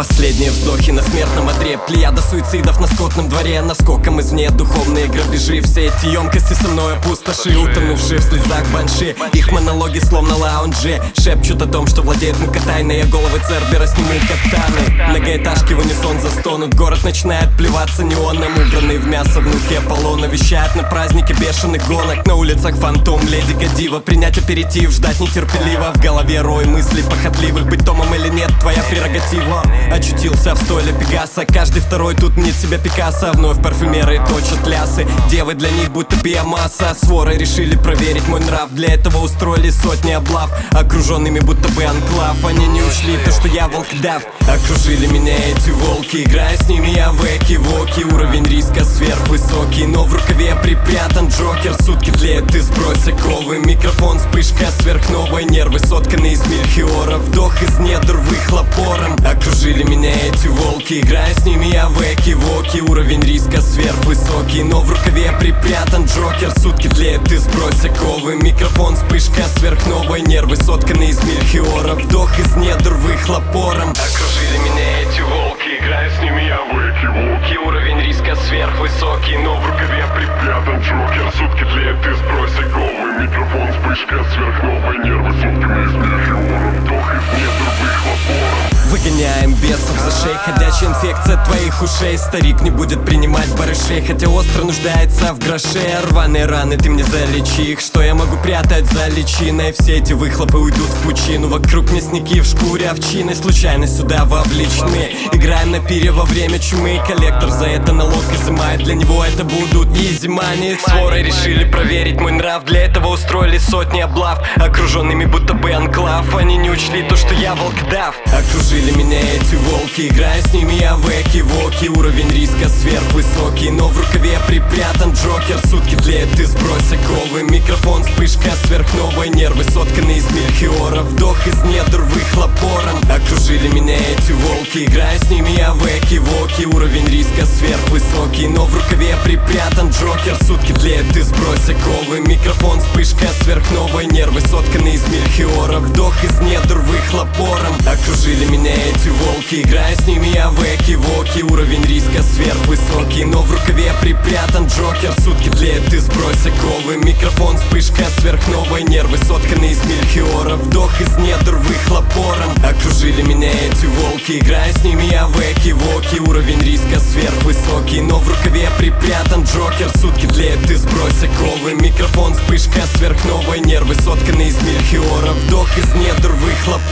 Последние вздохи на смертном одре, плеяда суицидов на скотном дворе. Наскоком извне духовные грабежи, все эти емкости со мной опустоши, утонувшие в слезах банши. Их монологи словно лаунжи шепчут о том, что владеют мукотайные головы Цербера снимут катаны. Многоэтажки в унисон застонут, город начинает плеваться неоном. Убранный в мясо внуки Аполлона вещает на празднике бешеных гонок. На улицах фантом, леди Гадива, принять аперитив, ждать нетерпеливо. В голове рой мыслей похотливых, быть Томом или нет, твоя прерогатива. Очутился в стойле Пегаса, каждый второй тут мнит себя Пикассо. Вновь парфюмеры точат лясы, девы для них будто биомасса. Своры решили проверить мой нрав, для этого устроили сотни облав. Окруженными будто бы анклав, они не учли то, что я волкдав. Окружили меня эти волки, играя с ними я в эки-воки. Уровень риска сверхвысокий, но в рукаве припрятан джокер. Сутки тлеют, ты сбрось оковы, микрофон, вспышка сверхновой. Нервы сотканы из мельхиора, вдох из недр выхлоп пором. Окружили меня эти волки, играя с ними я в эки-воки. Уровень риска сверхвысокий, но в рукаве припрятан джокер. Сутки тлеют, ты сбрось оковы, микрофон, вспышка сверхновой. Нервы сотканы из мельхиора, вдох из недр выхлоп пором. Окружили меня эти волки, играя с ними я в эки-воки. Уровень риска сверхвысокий, но в рукаве припрятан джокер. Сутки тлеют, ты сбрось оковы, микрофон, вспышка сверхновой. Нервы сотканы из мельхиора, вдох из недр выхлоп пором. Выгоняем бесов за шеи, ходячая инфекция твоих ушей. Старик не будет принимать барышей, хотя остро нуждается в гроше. Рваные раны, ты мне залечи их, что я могу прятать за личиной? Все эти выхлопы уйдут в пучину, вокруг мясники в шкуре овчиной. Случайно сюда вовлечены, играем на пире во время чумы. Коллектор за это налог изымает, для него это будут изи мани. Своры решили проверить мой нрав, для этого устроили сотни облав. Окруженными будто бы анклав, они не учли то, что я волкдав. Окружили меня эти волки, играя с ними я в эки-воки. Уровень риска сверхвысокий, но в рукаве припрятан джокер. Сутки тлеют, ты сбрось оковы, микрофон, вспышка сверхновой. Нервы сотканы из мельхиора, вдох из недр выхлоп пором. Окружили меня эти волки, играя с ними я в эки-воки. Уровень риска сверхвысокий, но в рукаве припрятан джокер. Сутки тлеют, ты сбрось оковы, микрофон, вспышка сверхновой. Нервы сотканы из мельхиора, вдох из недр выхлоп пором. Окружили меня эти волки, играя с ними я в эки-воки. Уровень риска сверхвысокий, но в рукаве припрятан джокер. Сутки тлеют, ты сбрось оковы, микрофон, вспышка сверхновой. Нервы сотканы из мельхиора, вдох из недр выхлоп пором. Окружили меня эти волки, играя с ними я в эки-воки. Уровень риска сверхвысокий, но в рукаве припрятан джокер. Сутки тлеют, ты сбрось оковы, микрофон, вспышка сверхновой. Нервы сотканы из мельхиора, вдох из недр выхлоп